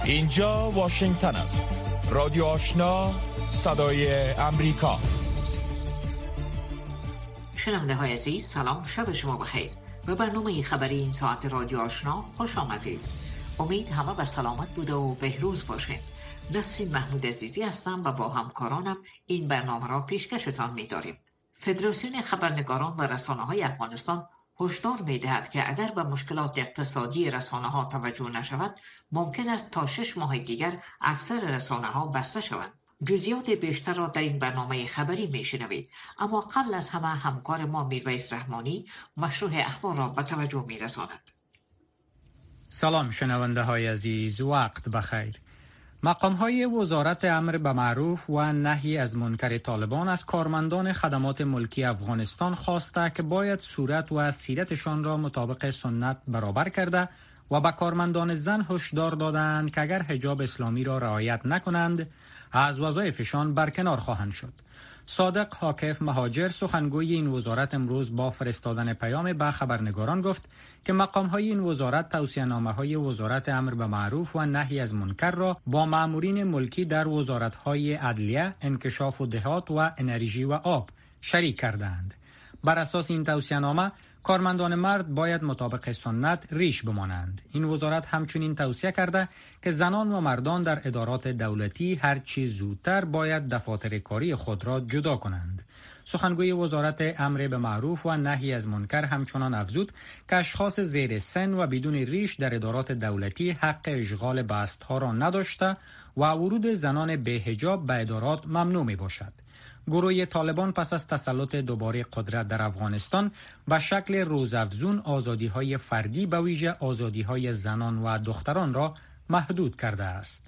اینجا واشنگتن است. رادیو آشنا، صدای امریکا. شنونده های عزیز، سلام، شب شما بخیر. به برنامه خبری این ساعت رادیو آشنا خوش آمدید. امید همه به سلامت بوده و بهروز باشید. نسرین محمود عزیزی هستم و با همکارانم این برنامه را پیشکشتان می‌داریم. فدراسیون خبرنگاران و رسانه‌های افغانستان هشدار می‌دهد که اگر به مشکلات اقتصادی رسانه‌ها توجه نشود، ممکن است تا 6 ماه دیگر اکثر رسانه‌ها بسته شوند. جزئیات بیشتر را در این برنامه خبری میشنوید، اما قبل از همه همکار ما میرویس رحمانی مشروع اخبار را به توجه میرساند. سلام شنونده های عزیز، وقت بخیر. مقام های وزارت امر به معروف و نهی از منکر طالبان از کارمندان خدمات ملکی افغانستان خواسته که باید صورت و سیرتشان را مطابق سنت برابر کرده و به کارمندان زن هشدار دادند که اگر حجاب اسلامی را رعایت نکنند از وظایفشان برکنار خواهند شد. صادق حاکف مهاجر سخنگوی این وزارت امروز با فرستادن پیام به خبرنگاران گفت که مقام‌های این وزارت توصیه‌نامه‌های وزارت امر به معروف و نهی از منکر را با مامورین ملکی در وزارت‌های عدلیه، انکشاف و دهات و انرژی و آب شریک کردند. بر اساس این توصیه‌نامه کارمندان مرد باید مطابق سنت ریش بمانند. این وزارت همچنین توصیه کرده که زنان و مردان در ادارات دولتی هر چی زودتر باید دفاتر کاری خود را جدا کنند. سخنگوی وزارت امر به معروف و نهی از منکر همچنان افزود که اشخاص زیر سن و بدون ریش در ادارات دولتی حق اشغال بست‌ها را نداشته و ورود زنان به حجاب به ادارات ممنوع می باشد. گروه طالبان پس از تسلط دوباره قدرت در افغانستان به شکل روزافزون آزادی‌های فردی به ویژه آزادی‌های زنان و دختران را محدود کرده است.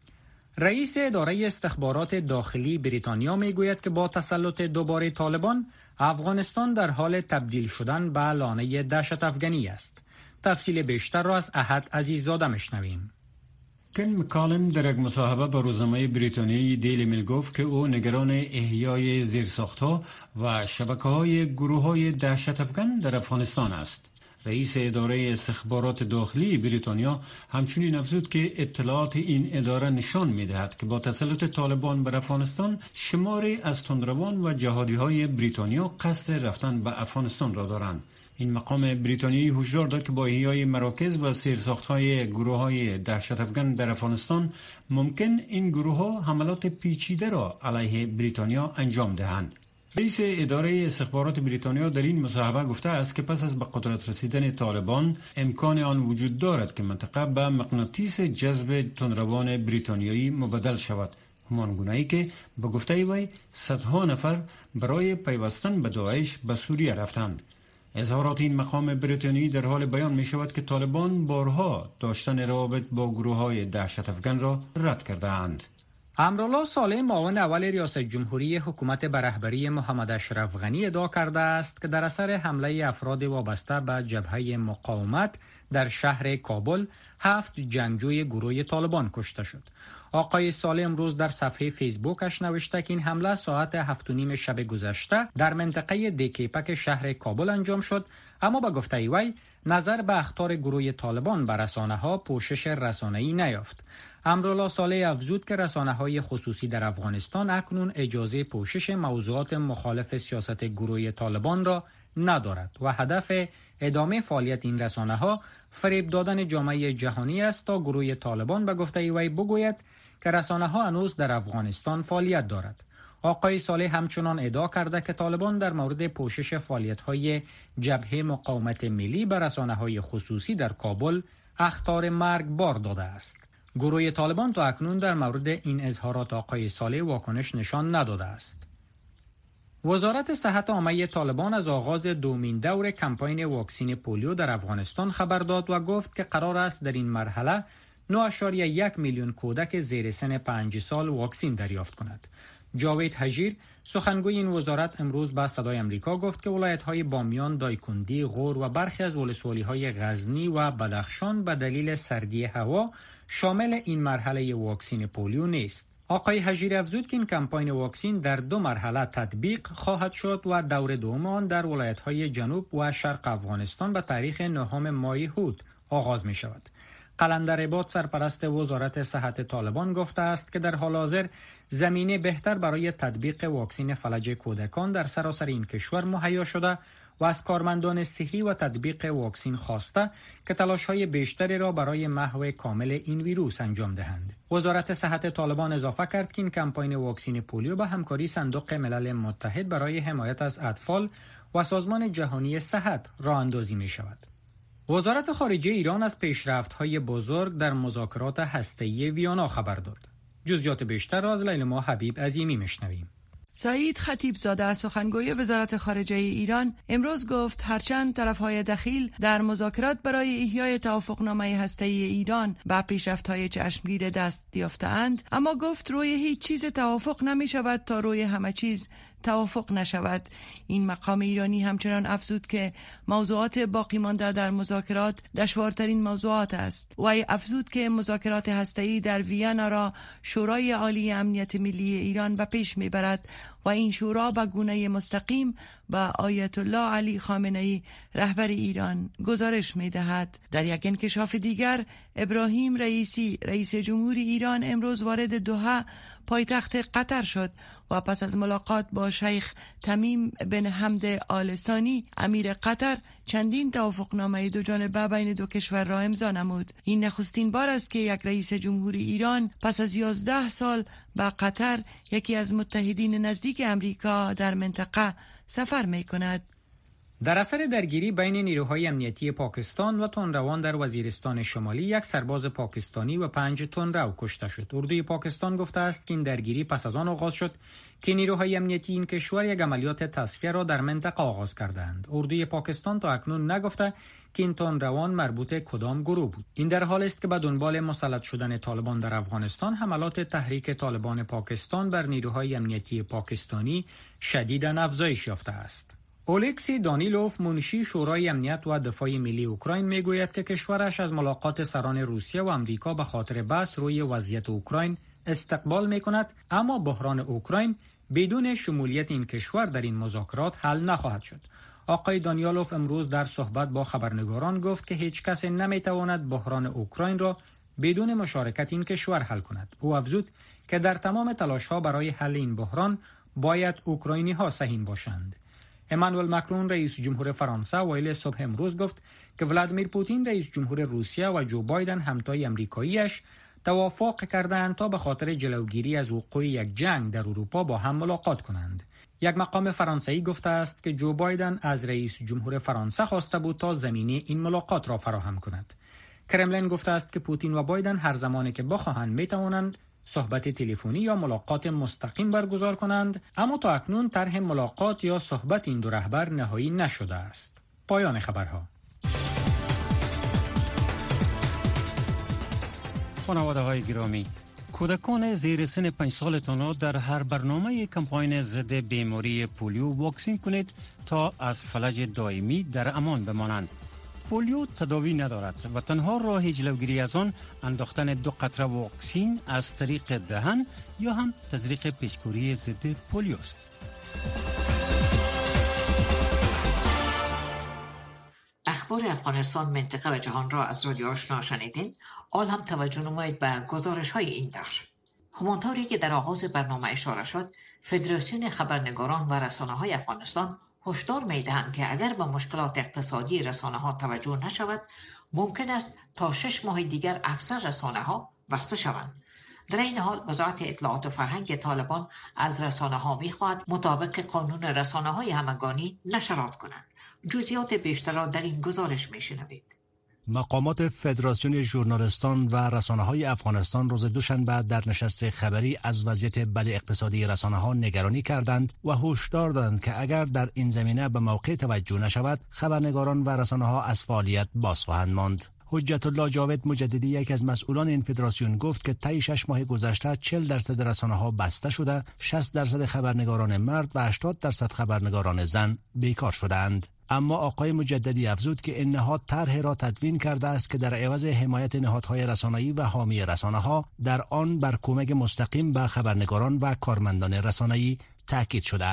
رئیس اداره استخبارات داخلی بریتانیا میگوید که با تسلط دوباره طالبان افغانستان در حال تبدیل شدن به لانه دهشت افغانی است. تفصیل بیشتر را از احد عزیززاده میشنویم. کن مکالم در یک مصاحبه با روزنامه بریتانیایی دیلی میل گفت که او نگران احیای زیرساخت‌ها و شبکه‌های گروه‌های دهشت افغان در افغانستان است. رئیس اداره استخبارات داخلی بریتانیا همچنین افزود که اطلاعات این اداره نشان می‌دهد که با تسلط طالبان بر افغانستان شماری از تندروان و جهادی‌های بریتانیا قصد رفتن به افغانستان را دارند. این مقام بریتانیایی هشدار داد که با احیای مراکز و سیرساخت‌های گروه‌های دهشت افغان در افغانستان ممکن این گروه‌ها حملات پیچیده را علیه بریتانیا انجام دهند. رئیس اداره استخبارات بریتانیا در این مصاحبه گفته است که پس از به قدرت رسیدن طالبان امکان آن وجود دارد که منطقه به مغناطیس جذب تندروان بریتانیایی مبدل شود، همانگونه‌ای که به گفته وی صدها نفر برای پیوستن به داعش به سوریه رفتند. اظهارات این مقام بریتانیایی در حال بیان می شود که طالبان بارها داشتن روابط با گروه‌های دهشت افغان را رد کرده اند. امرالله صالح معاون اول ریاست جمهوری حکومت به رهبری محمد اشرف غنی ادعا کرده است که در اثر حمله افراد وابسته به جبهه مقاومت در شهر کابل 7 جنگجوی گروه طالبان کشته شد. آقای صالح امروز در صفحه فیسبوکش نوشته که این حمله ساعت 7:30 شب گذشته در منطقه دیکیپک شهر کابل انجام شد، اما به گفته وی نظر به اخطار گروه طالبان بر رسانه‌ها پوشش رسانه‌ای نیافت. امرالله صالح افزود که رسانه‌های خصوصی در افغانستان اکنون اجازه پوشش موضوعات مخالف سیاست گروه طالبان را ندارد و هدف ادامه فعالیت این رسانه‌ها فریب دادن جامعه جهانی است تا گروه طالبان به گفته وی بگوید که رسانه‌ها هنوز در افغانستان فعالیت دارد. آقای صالح همچنان ادعا کرده که طالبان در مورد پوشش فعالیت‌های جبهه مقاومت ملی بر رسانه‌های خصوصی در کابل اخطار مرگبار داده است. گروه طالبان تا اکنون در مورد این اظهارات آقای صالح واکنش نشان نداده است. وزارت صحت عامه طالبان از آغاز دومین دور کمپاین واکسین پولیو در افغانستان خبر داد و گفت که قرار است در این مرحله 9.1 میلیون کودک زیر سن 5 سال واکسین دریافت کند. جاوید حجیر سخنگوی این وزارت امروز به صدای امریکا گفت که ولایت‌های بامیان، دایکندی، غور و برخی از ولسوالی‌های غزنی و بدخشان به دلیل سردی هوا شامل این مرحله واکسین پولیو نیست. آقای حجیر افزود که این کمپاین واکسین در 2 مرحله تطبیق خواهد شد و دور دوم آن در ولایت‌های جنوب و شرق افغانستان به تاریخ 9 ماه هود آغاز می شود. قلندر عباد سرپرست وزارت صحت طالبان گفته است که در حال حاضر زمینه بهتر برای تطبیق واکسن فلج کودکان در سراسر این کشور مهیا شده و از کارمندان صحی و تطبیق واکسن خواسته که تلاش‌های بیشتری را برای محو کامل این ویروس انجام دهند. وزارت صحت طالبان اضافه کرد که این کمپاین واکسن پولیو به همکاری صندوق ملل متحد برای حمایت از اطفال و سازمان جهانی صحت راه اندازی می شود. وزارت خارجه ایران از پیشرفت‌های بزرگ در مذاکرات هسته‌ای ویانا خبر داد. جزئیات بیشتر را از لیلما حبیب عظیمی میشنویم. سعید خطیبزاده سخنگوی وزارت خارجه ایران امروز گفت هرچند طرف‌های دخیل در مذاکرات برای احیای توافقنامه هسته‌ای ایران به پیشرفت‌های چشمگیر دست یافته‌اند، اما گفت روی هیچ چیز توافق نمی‌شود تا روی همه چیز توافق نشود. این مقام ایرانی همچنان افزود که موضوعات باقی مانده در مذاکرات دشوارترین موضوعات است و افزود که مذاکرات هسته‌ای در وینا را شورای عالی امنیت ملی ایران به پیش میبرد و این شورا به گونه مستقیم به آیت الله علی خامنه‌ای رهبر ایران گزارش می‌دهد. در یک انکشاف دیگر، ابراهیم رئیسی رئیس جمهوری ایران امروز وارد دوحه پایتخت قطر شد و پس از ملاقات با شیخ تمیم بن حمد آل ثانی امیر قطر چندین توافقنامه دو جانبه بین دو کشور را امضا نمود. این نخستین بار است که یک رئیس جمهوری ایران پس از 11 سال به قطر، یکی از متحدین نزدیک امریکا در منطقه، سفر می کند. در اثر درگیری بین نیروهای امنیتی پاکستان و تندروان در وزیرستان شمالی، یک سرباز پاکستانی و 5 تندرو کشته شد. اردوی پاکستان گفته است که این درگیری پس از آن آغاز شد که نیروهای امنیتی این کشور یک عملیات تصفیه را در منطقه آغاز کردند. اردوی پاکستان تا اکنون نگفته که این تندروان مربوط کدام گروه بود. این در حالی است که به دنبال مسلط شدن طالبان در افغانستان، حملات تحریک طالبان پاکستان بر نیروهای امنیتی پاکستانی شدیداً افزایش یافته است. اولکسی دانیلوف، منشی شورای امنیت و دفاع ملی اوکراین، میگوید که کشورش از ملاقات سران روسیه و آمریکا به خاطر بحث روی وضعیت اوکراین استقبال میکند، اما بحران اوکراین بدون شمولیت این کشور در این مذاکرات حل نخواهد شد. آقای دانیلوف امروز در صحبت با خبرنگاران گفت که هیچ کس نمیتواند بحران اوکراین را بدون مشارکت این کشور حل کند. او افزود که در تمام تلاش‌ها برای حل این بحران باید اوکراینی‌ها سهیم باشند. امانوئل ماکرون رئیس جمهور فرانسه اوایل صبح امروز گفت که ولادیمیر پوتین رئیس جمهور روسیه و جو بایدن همتای امریکاییش توافق کردند تا به خاطر جلوگیری از وقوع یک جنگ در اروپا با هم ملاقات کنند. یک مقام فرانسوی گفته است که جو بایدن از رئیس جمهور فرانسه خواسته بود تا زمینه این ملاقات را فراهم کند. کرملین گفته است که پوتین و بایدن هر زمانی که بخواهند میتوانند صحبت تلفنی یا ملاقات مستقیم برگزار کنند، اما تا اکنون طرح ملاقات یا صحبت این دو رهبر نهایی نشده است. پایان خبرها. خانواده‌های گرامی، کودکان زیر سن 5 سالتان را در هر برنامه کمپاین ضد بیماری پولیو واکسین کنید تا از فلج دائمی در امان بمانند. پولیو تداوی ندارد و تنها راه جلوگیری از آن انداختن 2 قطره واکسین از طریق دهن یا هم تزریق پیشگیری ضد پولیو است. اخبار افغانستان، منطقه و جهان را از رادیو آشنا شنیدین. آل هم توجه نمایید به گزارش های این بخش. همانطوری که در آغاز برنامه اشاره شد، فدراسیون خبرنگاران و رسانه های افغانستان هشدار می‌دهند که اگر به مشکلات اقتصادی رسانه‌ها توجه نشود، ممکن است تا 6 ماه دیگر اکثر رسانه‌ها بسته شوند. در این حال وزارت اطلاعات و فرهنگ طالبان از رسانه‌ها می‌خواهد مطابق قانون رسانه‌های همگانی نشرات کنند. جزئیات بیشتر را در این گزارش می‌شنوید. مقامات فدراسیون ژورنالیستان و رسانه‌های افغانستان روز دوشنبه در نشست خبری از وضعیت بد اقتصادی رسانه‌ها نگرانی کردند و هشدار دادند که اگر در این زمینه به موقع توجه نشود، خبرنگاران و رسانه‌ها از فعالیت باز خواهند ماند. حجت الله جاوید مجددی، یک از مسئولان این فدراسیون، گفت که طی 6 ماه گذشته 40% رسانه‌ها بسته شده، 60% خبرنگاران مرد و 80% خبرنگاران زن بیکار شدند. اما آقای مجددی افزود که این نهاد طرح را تدوین کرده است که در عوض حمایت نهادهای رسانه‌ای و حامی رسانه‌ها، در آن بر کمک مستقیم به خبرنگاران و کارمندان رسانه‌ای تاکید شده است.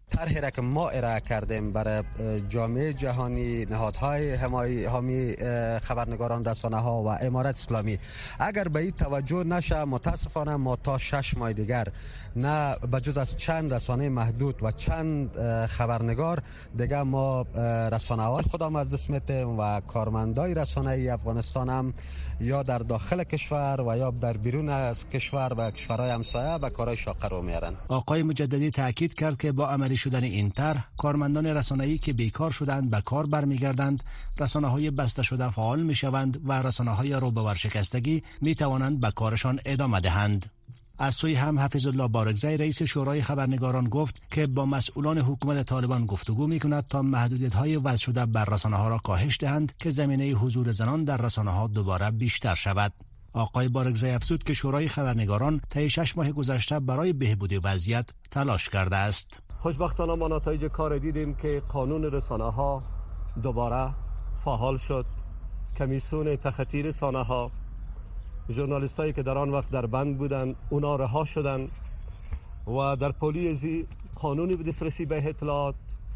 طرحی را که ما ارائه کردیم برای جامعه جهانی، نهادهای حامی خبرنگاران، رسانه ها و امارت اسلامی، اگر به این توجه نشه، متاسفانه ما تا 6 ماه دیگر نه بجز از چند رسانه محدود و چند خبرنگار دیگر ما رسانه های خودم از دست میتیم و کارمندای رسانه افغانستان هم یا در داخل کشور و یا در بیرون از کشور و کشورهای همسایه به کارهای شاقه رو میارن. آقای مجددی تاکید کرد که با عملی شدن این طرح، کارمندان رسانه‌ای که بیکار شدند به کار برمیگردند، رسانه‌های بسته شده فعال میشوند و رسانه‌های رو به ورشکستگی میتوانند به کارشان ادامه دهند. از سوی هم حفیظ الله بارگزی رئیس شورای خبرنگاران گفت که با مسئولان حکومت طالبان گفتگو می‌کند تا محدودیت‌های وضع شده بر رسانه‌ها را کاهش دهند که زمینه حضور زنان در رسانه‌ها دوباره بیشتر شود. آقای بارگزی افزود که شورای خبرنگاران طی 6 ماه گذشته برای بهبود وضعیت تلاش کرده است. خوشبختانه ما نتایج کار دیدیم که قانون رسانه‌ها دوباره فعال شد. کمیسیون تخطی رسانه‌ها، ژورنالیستایی که در آن وقت در بند بودند اونا رها شدند و در پلیزی قانونی به دسترسی به اطلاعات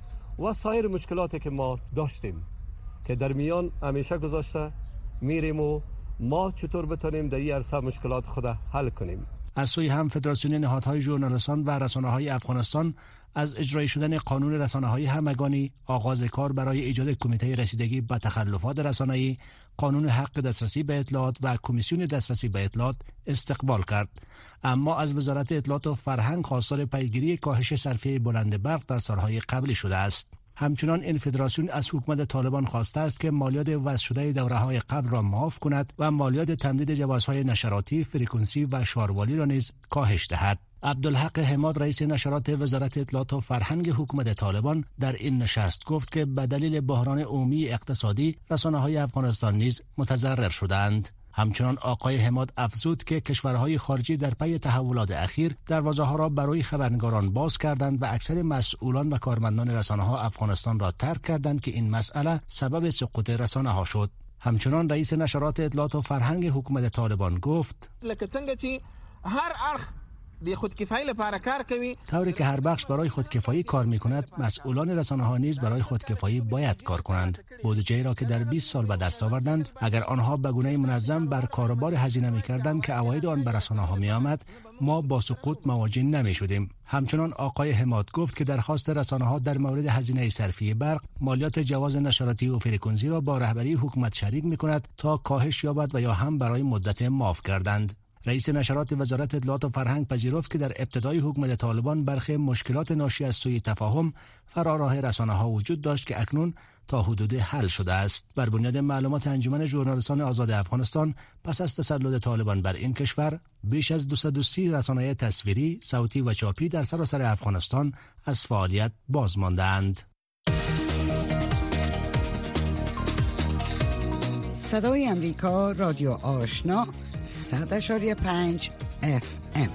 و سایر مشکلاتی که ما داشتیم که در میان همیشه گذاشته میریم و ما چطور بتونیم در این عرصه مشکلات خود حل کنیم. از سوی هم فدراسیون نهادهای ژورنالیستان و رسانه‌های افغانستان از اجرای شدن قانون رسانه‌های همگانی، آغاز کار برای ایجاد کمیته رسیدگی به تخلفات رسانه‌ای، قانون حق دسترسی به اطلاعات و کمیسیون دسترسی به اطلاعات استقبال کرد. اما از وزارت اطلاعات و فرهنگ خواستار پیگیری کاهش صرفه بلند برق در سالهای قبلی شده است. همچنان این فدراسیون از حکومت طالبان خواسته است که مالیات وضع شده دوره‌های قبل را معاف کند و مالیات تمدید جوازهای نشراتی، فرکانسی و شاروالی را نیز کاهش دهد. عبدالحق حماد رئیس نشرات وزارت اطلاعات و فرهنگ حکومت طالبان در این نشست گفت که به دلیل بحران عمومی اقتصادی رسانه‌های افغانستان نیز متضرر شدند. همچنان آقای حماد افزود که کشورهای خارجی در پی تحولات اخیر دروازه‌ها را برای خبرنگاران باز کردند و اکثر مسئولان و کارمندان رسانه‌ها افغانستان را ترک کردند که این مسئله سبب سقوط رسانه‌ها شد. همچنان رئیس نشرات اطلاعات و فرهنگ حکومت طالبان گفت لکه څنګه چې هر اړخ د خودکفایی لپاره کار کوي، طوری که هر بخش برای خودکفایی کار می‌کند، مسئولان رسانه‌ها نیز برای خودکفایی باید کار کنند. بودجه‌ای را که در 20 سال به دست آوردند، اگر آنها به گونه منظم بر کاروبار هزینه می‌کردند که عواید آن به رسانه‌ها می‌آمد، ما با سقوط مواجه نمی‌شدیم. همچنان آقای حماد گفت که درخواست رسانه‌ها در مورد هزینه صرفی برق، مالیات جواز نشراتی و فرکانسی را با رهبری حکومت شریک می‌کند تا کاهش یابد و یا هم برای مدت معاف کردند. رئیس نشرات وزارت اطلاعات و فرهنگ پذیرفت که در ابتدای حکومت طالبان برخی مشکلات ناشی از سوء تفاهم فراراه رسانه‌ها وجود داشت که اکنون تا حدود حل شده است. بر بنیاد معلومات انجمن ژورنالیستان آزاد افغانستان، پس از تسلط طالبان بر این کشور، بیش از 230 رسانه تصویری، صوتی و چاپی در سراسر افغانستان از فعالیت باز ماندند. صدای امریکا، رادیو آشنا، 100.5 FM.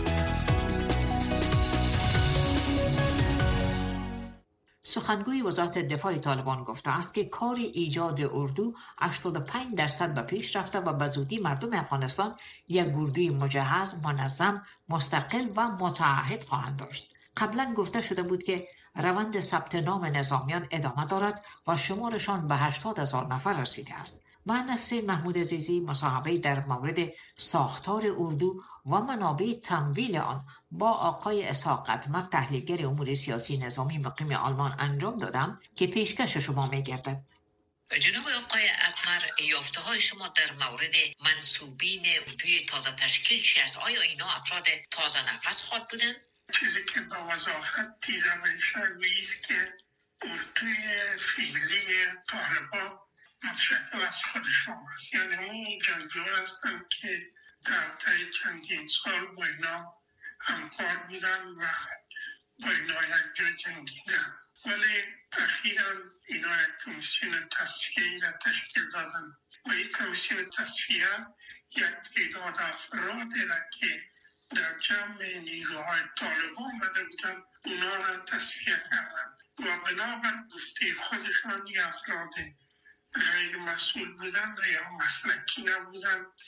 سخنگوی وزارت دفاع طالبان گفته است که کار ایجاد اردو 85% به پیش رفته و به زودی مردم افغانستان یک اردوی مجهز، منظم، مستقل و متعهد خواهند داشت. قبلا گفته شده بود که روند ثبت نام نظامیان ادامه دارد و شمارشان به 80,000 نفر رسیده است. نسرین محمود عزیزی مصاحبه در مورد ساختار اردو و منابع تمویل آن با آقای اسحاق قدمر، تحلیلگر امور سیاسی نظامی مقیم آلمان انجام دادم که پیشکش شما می‌گردد. جناب آقای قدمر، یافته های شما در مورد منسوبین اردوی تازه تشکیل چی است؟ آیا اینا افراد تازه نفس خواد بودن؟ چیزی که با وضاحت دیده میشه است که اردوی فعلی طالبان متشکل از خودشان است، یعنی اون جنگجوها هستند که در طی چندین سال با اینا همکار بودن و با اینا یک جا جنگیدن، ولی اخیراً اینا یک کمیسیون تصفیه‌ای را تشکیل دادن و این کمیسیون تصفیه یک تعداد افرادی را که در جمع نیروهای طالبان آمده بودن اونا را تصفیه کردن و بنابر گفته خودشان این افراد غیر مسئول بودن یا مسلکی نبودن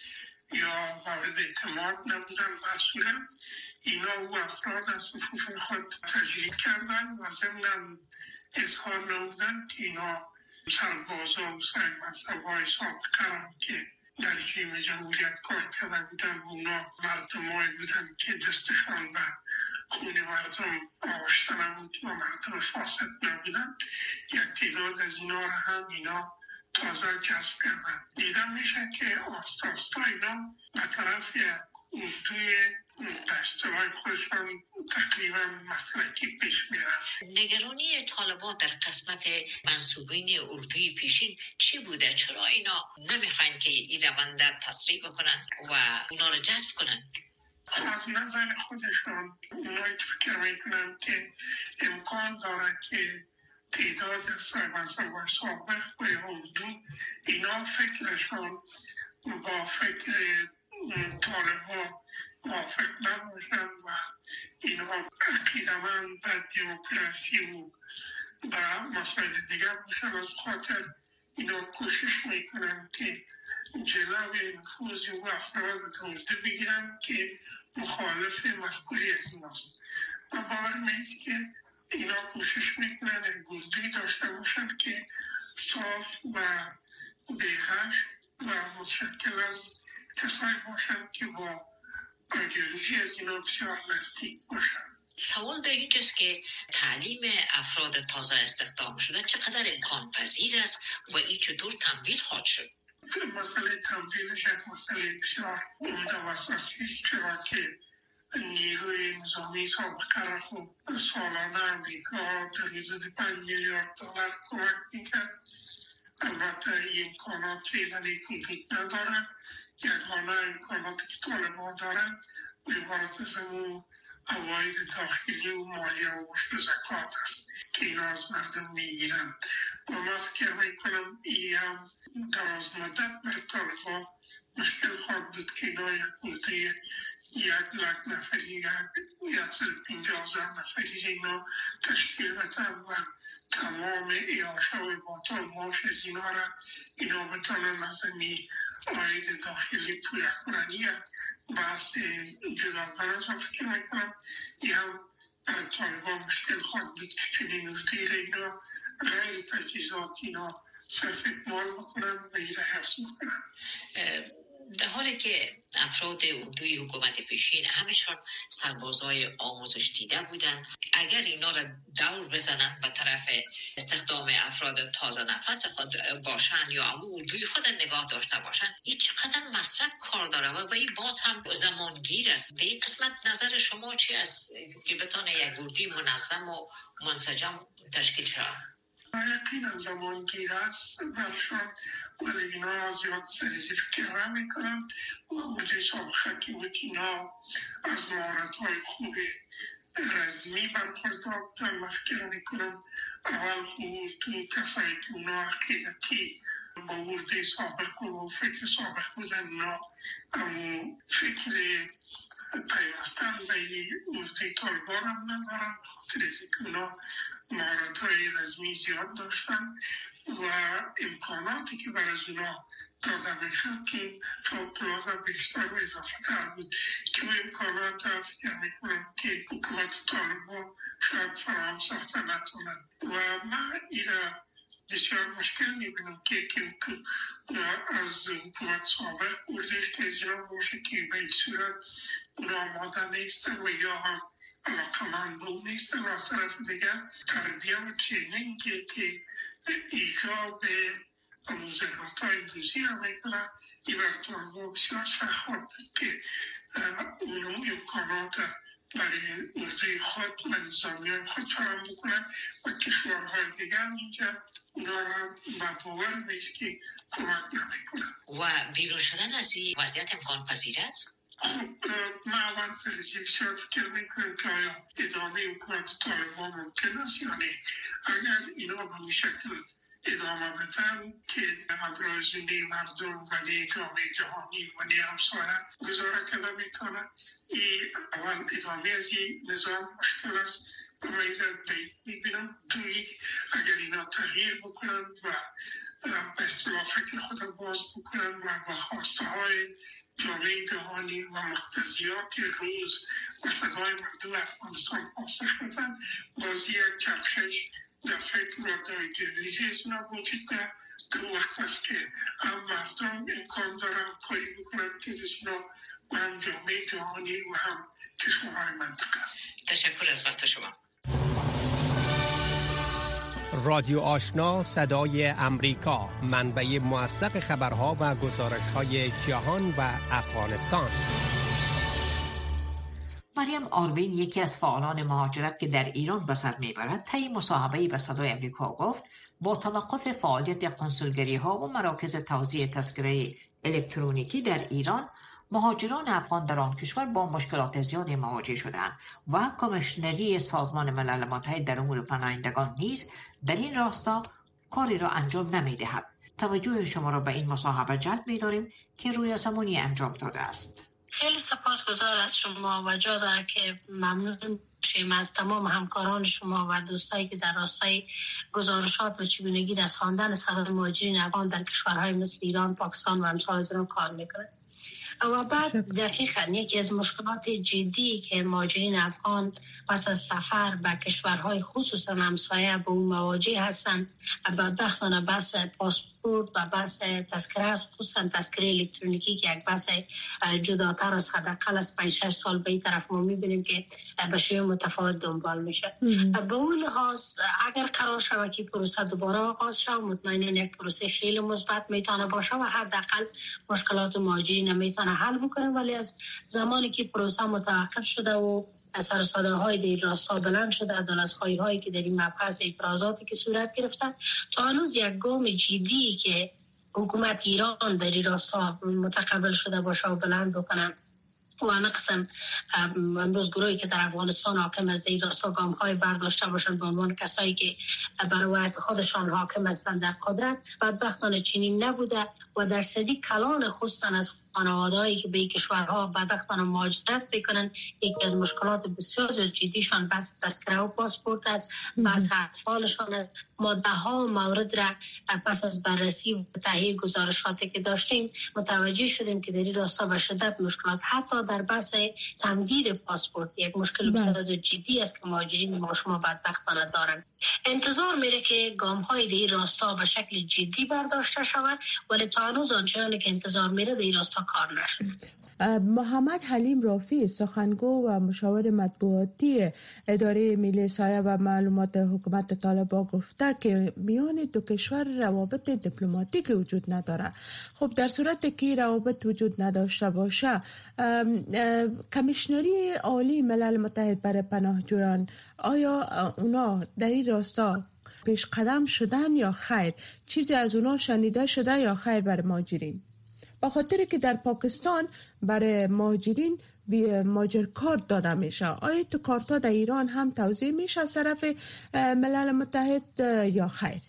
یا مورد اعتماد نبودن. در صورت اینا او افراد از صفوف خود تجرید کردن و ضمناً اظهار نمودن که اینا سربازا و صاحب منصب‌های سابق قرار که در رژیم جمهوریت کار کرده بودن، اونا مردمایی بودن که دستشان و خون مردم آغشته نبود و مردم فاسد نبودن. یک تعداد از اینا را هم اینا تازه جذب کردن. دیدن میشه که آستا آستا اینا به طرف یک اردوی دستورای خودشان تقریبا مسلکی پیش میرن. نگرانی طالبان در قسمت منصوبین اردوی پیشین چی بوده؟ چرا اینا نمیخواین که این روند تسریع بکنن و اونا رو جذب کنن؟ از نظر خودشان اونایی فکر میکنن که امکان داره که تعداد از صاحب منصب‌های سابق و اردو اینا فکرشان با فکر طالبان موافق نباشن و اینها عقیده‌مند به دموکراسی و به مسائل دیگر باشن. از خاطر اینا کوشش میکنن که جلوی نفوذ و افراد اردو بگیرن که مخالف مفکوری از ایناست. و باور میست که اینا کوشش میکنن اردوی داشته باشن که صاف و بیغش و متشکل از کسایی باشن که با ایدئولوژی از اینا بسیار نزدیک باشن. سوال در اینجاست که تعلیم افراد تازه استخدام شده چقدر امکان پذیر است و این چطور تمویل خواهد شد؟ مسئله تمویلش یک مسئله بسیار عمده و اساسی است، چرا که نیروی نظامی سابقه را خب سالانه امریکا در حدود 5 میلیارد دلار کمک میکرد. البته این امکانات فعلا وجود ندارد. یگانه امکاناتی که طالبان دارند عبارت از اون عواید داخلی و مالیه و عشر زکات است که اینا از مردم میگیرن. و من فکر میکنم این هم دراز مدت بر طالبان مشکل خواهد بود که اینا یک اردوی 100,000 نفری 150,000 نفری اینا تشکیل بدن و تمام اعاشا و باطل معاش از اینا را اینا بتانن از این عاید داخلی پویا کنن. یک بحث جداگانه است و فکر میکنم این هم برای طالبان مشکل خواهد بود که چنین اردوی را اینا غیر تجهیزات اینا صرف اکمال بکنن و این را حفظ بکنن. در حالی که افراد اردوی حکومت پیشین همشون سربازای آموزش دیده بودن، اگر اینا را دور بزنن به طرف استخدام افراد تازه نفس خود باشن یا اون اردوی خود نگاه داشته باشن، این چقدر مصرف کار داره و این باز هم زمانگیر است. به این قسمت نظر شما چی است که بتونه یک اردوی منظم و منسجم تشکیل شود؟ یقینا زمانگیر است برشان، ولی اینا زیاد سریزی فکر میکنن و اردوی سابقه که بود اینا از مهارت‌های خوب رزمی برخوردار بودن. من فکر میکنم اول خوب تو کسایی که اونا عقیدتی با اردوی سابق و فکر سابق بودن، اونا فکر پیوستن به اردوی طالبان هم ندارن، خاطر از که اونا مهارت‌های رزمی زیاد داشتن و امکاناتی که بر از اونا داده میشد که فوق‌العاده بیشتر و اضافه تر بود که اون امکانات فکر میکنم که حکومت طالبان شاید فراهم ساخته نتونن. و من این را بسیار مشکل میبینم که از حکومت سابق اردوش تزیان باشه که به این صورت اونا آماده نیستن و یا هم علاقمند بود نیستن. و از طرف دیگر تربیه و ترینینگ که ایجاب موزهات روزی را میکنن این برطالبا بسیار سخت بود که اونو امکانات برای اردوی خود و نظامیان خود فراهم بکنن و کشورهای دیگر اینجا اونا را باور نیست که کمک نمیکنن. و بیرون شدن از این وضعیت امکان پذیر است؟ خب من اول سرزی بسیار فکر میکنم که آیا ادامه حکومت طالبان ممکن است یا نه. اگر اینا به این شکل ادامه بدن که ابرازی مردم و جامعه جهانی و همسایه گزاره کرده میکنن، این اول ادامه از این نظام مشکل است و من این را میبینم. دوی اگر اینا تغییر بکنن و به اصطلاح فکر خود باز بکنن و خواسته های جامعه جهانی و مقتضیات روز و صدای مردم افغانستان پاسخ بدن. بازی چرخش در فکر و دایگیری هیچ نبودید که وقت است که هم مردم امکان دارن کاری بکنن که و هم جامعه جهانی و هم کشورهای منطقه. تشکر از وقت شما. رادیو آشنا صدای امریکا، منبع موثق خبرها و گزارش‌های جهان و افغانستان. مریم آروین، یکی از فعالان مهاجرت که در ایران به سر میبرد، طی مصاحبه‌ای به صدای امریکا گفت با توقف فعالیت قنسولگری‌ها و مراکز توزیع تذکره الکترونیکی در ایران، مهاجران افغان در آن کشور با مشکلات زیادی مواجه شدند و کمیشنری سازمان ملل متحد در امور پناهندگان نیز در این راستا کاری را انجام نمی‌دهد. توجه شما را به این مصاحبه جلب می‌داریم که روی زمانی انجام داده است. خیلی سپاسگزار از شما و جا داره که ممنون شیم از تمام همکاران شما و دوستایی که در راستای گزارشات و چگونگی رساندن صدای مهاجرین افغان در کشورهای مثل ایران، پاکستان و امثال از آن کار میکنه. و بعد دقیقاً یکی از مشکلات جدی که مهاجرین افغان پس از سفر به کشورهای خصوصا همسایه به اون مواجه هستند، بدبختانه بحث پاسپورت و بحث تذکره است، خصوصا تذکره الکترونیکی که یک بحث جداتر از حداقل از 5-6 سال به این طرف ما می‌بینیم که به شیوه متفاوت دنبال میشه. به اون لحاظ اگر قرار شود که پروسه دوباره آغاز شود، مطمئنا یک پروسه خیلی مثبت میتونه باشه و حداقل مشکلات مهاجرین میتونه حل بکنه، ولی از زمانی که پروسه متوقف شده و اثر صداهای در این راستا بلند شده، عدالت‌خواهی هایی که در این مبحث، اعتراضاتی که صورت گرفتن، تا هنوز یک گام جدی که حکومت ایران در این راستا متقبل شده باشه و بلند بکنن و همه قسم امروز گروهی که در افغانستان حاکم از این راستا گام‌های برداشته باشن به عنوان کسایی که برای خودشان حاکم هستند در قدرت، بدبختانه چنین نبوده و درصدی کلان خصوصا از خانواده‌هایی که به کشورها بدبختانه مهاجرت بکنن، یکی از مشکلات بسیار جدیشان بس تذکره و پاسپورت است. بس اطفالشان ماده‌ها مورد را پس از بررسی و تحلیل گزارشاتی که داشتیم متوجه شدیم که در این راستا به شدت مشکلات، حتی در بحث تمدید پاسپورت یک مشکل بسیار جدی است که مهاجرین ما شما بدبختانه دارند. انتظار میره که گام‌های در این راستا به شکل جدی برداشته شود، ولی تا هنوز آنچنانی که انتظار میره در این راستا کار نشده. محمد حلیم رافی، سخنگو و مشاور مطبوعاتی اداره ملی سایه و معلومات حکومت طالبان گفته که میان دو کشور روابط دیپلماتیک وجود نداره. خب در صورت که روابط وجود نداشته باشه، کمیشنری عالی ملل متحد برای پناهجویان، آیا اونا در این راستا پیش قدم شدن یا خیر؟ چیزی از اونا شنیده شده یا خیر برای مهاجرین؟ با خاطر که در پاکستان برای مهاجرین مهاجر کارت داده میشه، آیا تو کارت ها در ایران هم توزیع میشه از طرف ملل متحد یا خیر؟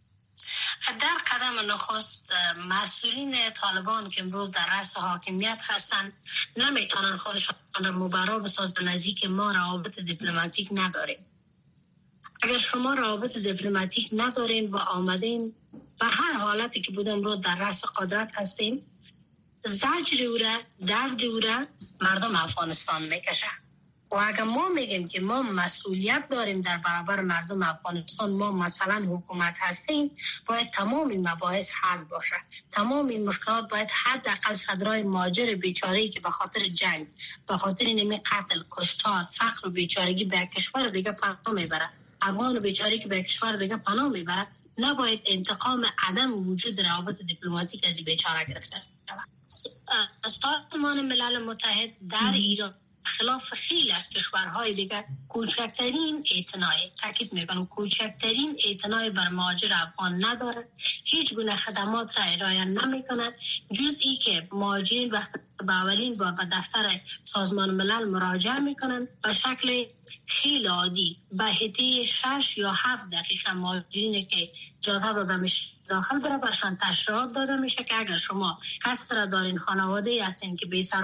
در قدم نخست مسئولین طالبان که امروز در رأس حاکمیت هستند نمیتونن خودشان را مبرا بسازن از اینکه ما روابط دیپلماتیک نداریم. اگر شما روابط دیپلماتیک ندارین و آمدین به هر حالتی که بود امروز در رأس قدرت هستیم، زجر او را، درد او را مردم افغانستان میکشه. و اگر ما میگیم که ما مسئولیت داریم در برابر مردم افغانستان، ما مثلا حکومت هستیم، باید تمام این مباحث حل باشه. تمام این مشکلات باید حداقل صدرای مهاجر بیچاره‌ای که به خاطر جنگ، به خاطر نمی قتل، کشتار، فقر و بیچارگی به کشور دیگه پناه میبره، افغان بیچاره‌ای که به کشور دیگه پناه میبره، نباید انتقام عدم وجود روابط دیپلماتیک از بیچاره گرفته شود. سازمان ملل متحد در ایران خلاف خیلی از کشورهای دیگر کوچکترین اعتناع، تاکید میکنم کوچکترین اعتناع بر مهاجر افغان نداره، هیچ گونه خدمات را ارائه نمیکنند جز ای که مهاجرین وقتی به اولین بار به دفتر سازمان ملل مراجعه میکنند به شکل خیلی عادی به حدی 6 یا 7 دقیقه مهاجرین که اجازه داده میشه داخل بره برشان تشریحات داده میشه که اگر شما کس را دارین، خانواده هستین که بی سر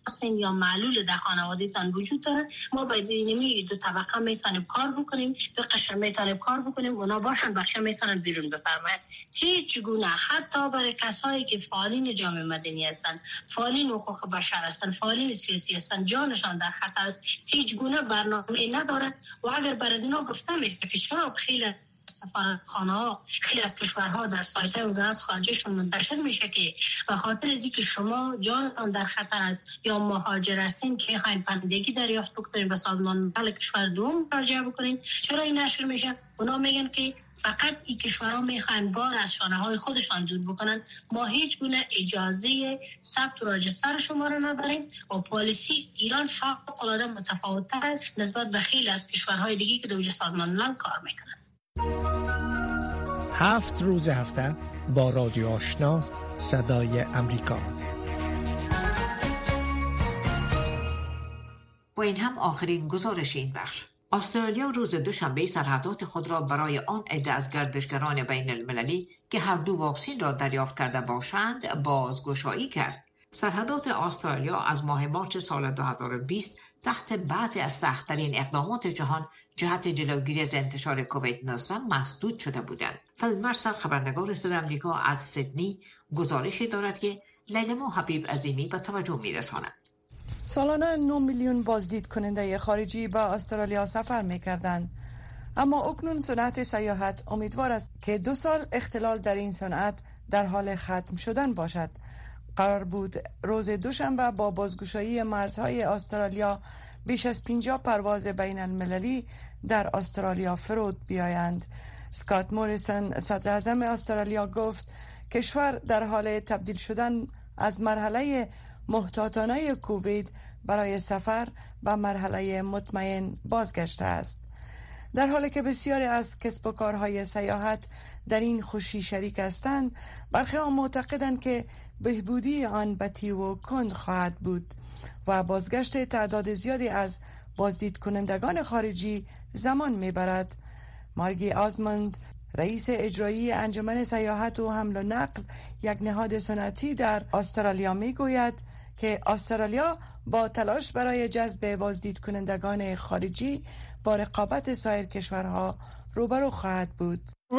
هستین یا معلول در خانوادهتان وجود داره، ما باید اینمی دو طبقه میتونیم کار بکنیم، دو قشر میتونیم کار بکنیم، اونا باشن بقیه میتونن بیرون بفرمایند. هیچ گونه حتی برای کسایی که فعالین جامعه مدنی هستند، فعالین حقوق بشر هستند، فعالین سیاسی هستند، جانشان در خطر است، هیچ گونه برنامه نداره. و اگر بر از اینا گفته میشه که چرا خیلی سفارتخانه ها خیلی از کشورها در سایت وزارت خارجهشون منتشر میشه که به خاطر از اینکه شما جانتان در خطر است یا مهاجر هستین که میخواین پناهندگی دریافت بکنین به سازمان ملل کشور دوم مراجعه بکنین، چرا این نشر میشه؟ اونا میگن که فقط این کشورها میخواین بار از شانه های خودشان دور بکنن، ما هیچ گونه اجازه ثبت و راجستر شما رو نداریم و پالیسی ایران فوق العاده متفاوت‌تر است نسبت به خیلی از کشورهای دیگه که در سازمان ملل کار میکنن. 7 روز هفته با رادیو آشنا صدای امریکا. و این هم آخرین گزارش این بخش. استرالیا روز دوشنبه سرحدات خود را برای آن عده از گردشگران بین المللی که هر دو واکسن را دریافت کرده باشند بازگشایی کرد. سرحدات استرالیا از ماه مارس سال 2020 تحت بعضی از سخت‌ترین اقدامات جهان جهت جلوگیری از انتشار کووید 19 مسدود شده بودند. فلمرسل خبرنگار صدای آمریکا از سیدنی گزارشی دارد که لیلا حبیب عظیمی به توجه می‌رساند. سالانه 9 میلیون بازدید کننده خارجی به استرالیا سفر می‌کردند، اما اکنون صنعت سیاحت امیدوار است که 2 سال اختلال در این صنعت در حال ختم شدن باشد. قرار بود روز دوشنبه با بازگشایی مرزهای استرالیا بیش از 50 پرواز بین المللی در استرالیا فرود بیایند. اسکات موریسون صدر اعظم استرالیا گفت کشور در حال تبدیل شدن از مرحله محتاطانه کووید برای سفر به مرحله مطمئن بازگشته است. در حالی که بسیاری از کسب و کارهای سیاحت در این خوشی شریک هستند، برخی آن معتقدند که بهبودی آن بطیء و کند خواهد بود و بازگشت تعداد زیادی از بازدید کنندگان خارجی زمان میبرد. مارگی آزموند، رئیس اجرایی انجمن سیاحت و حمل و نقل، یک نهاد صنعتی در استرالیا، میگوید که استرالیا با تلاش برای جذب بازدید کنندگان خارجی با رقابت سایر کشورها روبرو خواهد بود.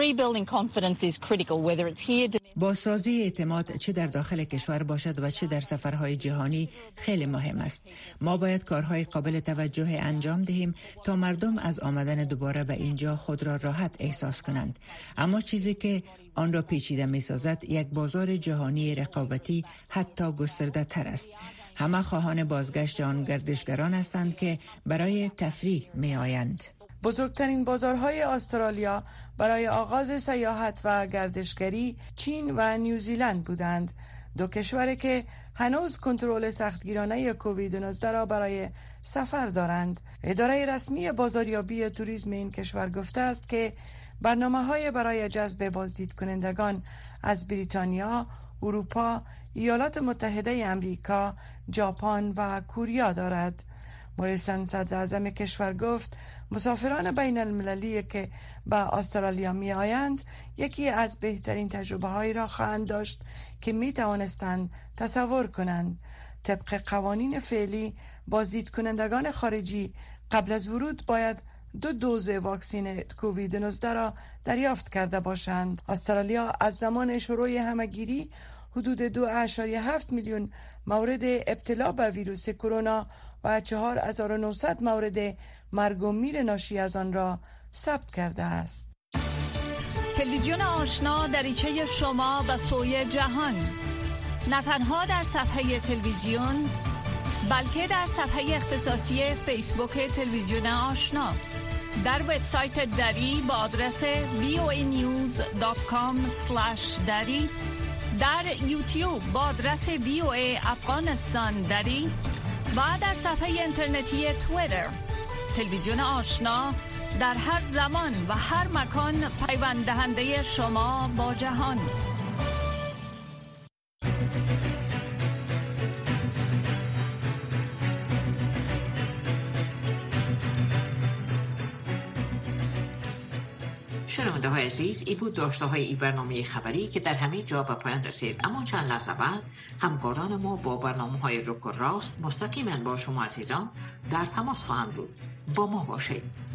بازسازی اعتماد چه در داخل کشور باشد و چه در سفرهای جهانی خیلی مهم است. ما باید کارهای قابل توجه انجام دهیم تا مردم از آمدن دوباره به اینجا خود را راحت احساس کنند. اما چیزی که آن را پیچیده می سازد یک بازار جهانی رقابتی حتی گسترده تر است. همه خواهان بازگشت آن گردشگران هستند که برای تفریح می آیند. بزرگترین بازارهای استرالیا برای آغاز سیاحت و گردشگری چین و نیوزیلند بودند، 2 کشوری که هنوز کنترل سختگیرانه کووید 19 را برای سفر دارند. اداره رسمی بازاریابی توریسم این کشور گفته است که برنامه‌های برای جذب بازدید کنندگان از بریتانیا، اروپا، ایالات متحده امریکا، ژاپن و کره دارد. موریسون صدر اعظم کشور گفت مسافران بین المللی که به استرالیا می آیند یکی از بهترین تجربه هایی را خواهند داشت که می توانستند تصور کنند. طبق قوانین فعلی بازدید کنندگان خارجی قبل از ورود باید 2 دوز واکسن کووید 19 را دریافت کرده باشند. استرالیا از زمان شروع همه‌گیری حدود 2.7 میلیون مورد ابتلا به ویروس کرونا و 4900 مورد مرگ و میر ناشی از آن را ثبت کرده است. تلویزیون آشنا دریچه شما به سوی جهان، نه تنها در صفحه تلویزیون بلکه در صفحه اختصاصی فیسبوک تلویزیون آشنا، در وبسایت دری با آدرس voanews.com/dari، در یوتیوب با آدرس VOA افغانستان دری و در صفحه اینترنتی توییتر. تلویزیون آشنا در هر زمان و هر مکان پیوند دهنده شما با جهان. شنونده های عزیز، ای بود داشته های ای برنامه خبری که در همه جا به پایان رسید. اما چند لحظه بعد همکاران ما با برنامه های رک و راست مستقیما با شما عزیزان در تماس خواهند بود. با ما باشید.